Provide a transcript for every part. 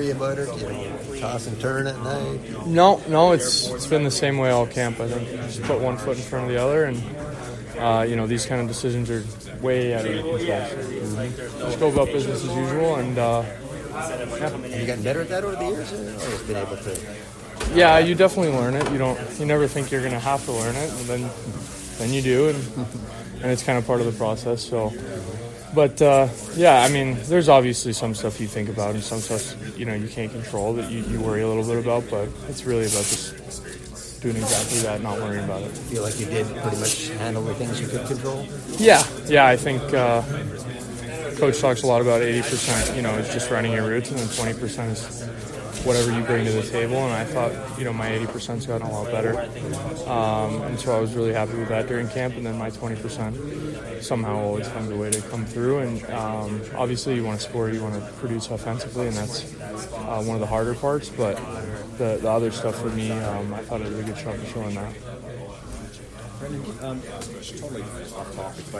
worry about it? Toss and turn at night? No, it's been the same way all camp. I think just put one foot in front of the other, and these kind of decisions are way out of your control. Just go about business as usual, and Have you gotten better at that over the years, or always been able to? Yeah, you definitely learn it. You never think you're going to have to learn it, and then you do, and it's kind of part of the process. So, but there's obviously some stuff you think about, and some stuff you can't control that you worry a little bit about. But it's really about just doing exactly that, not worrying about it. Feel like you did pretty much handle the things you could control? Yeah. I think Coach talks a lot about 80%. Is just running your routes, and then 20% is whatever you bring to the table, and I thought, my 80%'s gotten a lot better. And so I was really happy with that during camp, and then my 20% somehow always finds a way to come through. And obviously you want to score, you want to produce offensively, and that's one of the harder parts, but the other stuff for me, I thought I did a good job of showing that. Brendan, totally off topic, but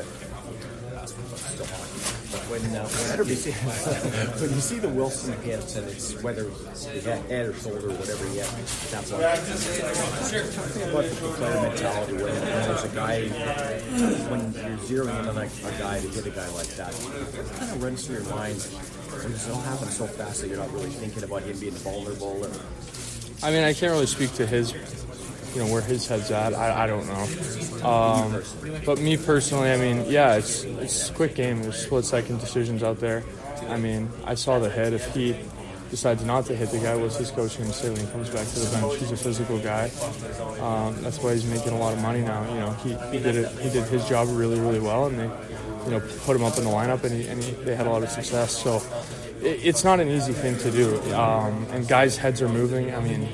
when you see the Wilson hits, and it's whether it's head or shoulder, whatever he has, that's like, talk to me about the player mentality when there's a guy, when you're zeroing in on a guy to hit a guy like that, what kind of runs through your mind when it all happens so fast that you're not really thinking about him being vulnerable? I can't really speak to his, where his head's at. I don't know. But me personally, it's a quick game. There's split-second decisions out there. I saw the hit. If he decides not to hit the guy, what's his coach going to say when he comes back to the bench? He's a physical guy. That's why he's making a lot of money now. He did it. He did his job really, really well, and they, put him up in the lineup, and they had a lot of success. So it's not an easy thing to do. And guys' heads are moving.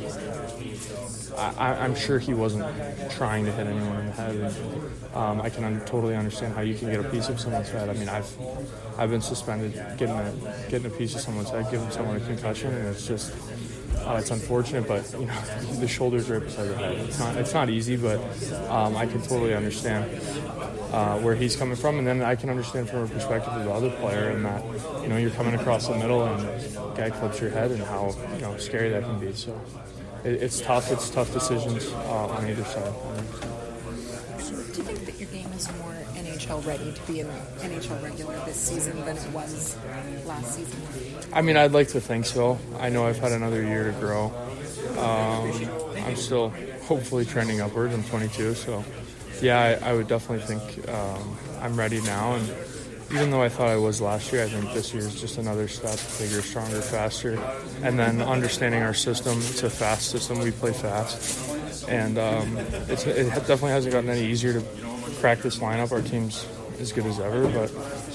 I'm sure he wasn't trying to hit anyone in the head, and I can totally understand how you can get a piece of someone's head. I've been suspended getting a piece of someone's head, giving someone a concussion, and it's just it's unfortunate, but the shoulder's right beside the head. It's not easy, but I can totally understand where he's coming from, and then I can understand from a perspective of the other player, and that you're coming across the middle and a guy clips your head, and how scary that can be. So. It's tough. It's tough decisions on either side. Do you think that your game is more NHL ready to be an NHL regular this season than it was last season? I'd like to think so. I know I've had another year to grow. I'm still hopefully trending upwards. I'm 22, so yeah, I would definitely think I'm ready now. And even though I thought I was last year, I think this year is just another step, bigger, stronger, faster. And then understanding our system, it's a fast system, we play fast. And it definitely hasn't gotten any easier to crack this lineup. Our team's as good as ever, but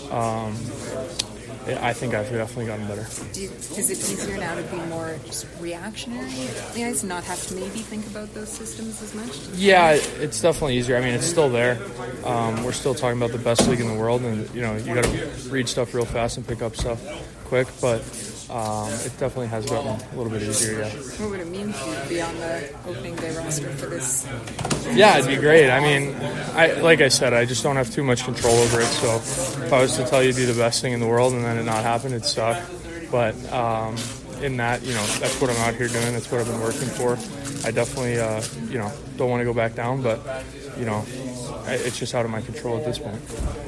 I think I've definitely gotten better. Is it easier now to be more just reactionary? You guys not have to maybe think about those systems as much? Yeah, it's definitely easier. It's still there. We're still talking about the best league in the world, and you got to read stuff real fast and pick up stuff quick. But it definitely has gotten a little bit easier. Yeah. What would it mean for you to be on the opening day roster for this? Yeah, it'd be great. Like I said, I just don't have too much control over it. So if I was to tell you to do the best thing in the world and then it not happen, it'd suck. But in that, that's what I'm out here doing. That's what I've been working for. I definitely, don't want to go back down, but, it's just out of my control at this point.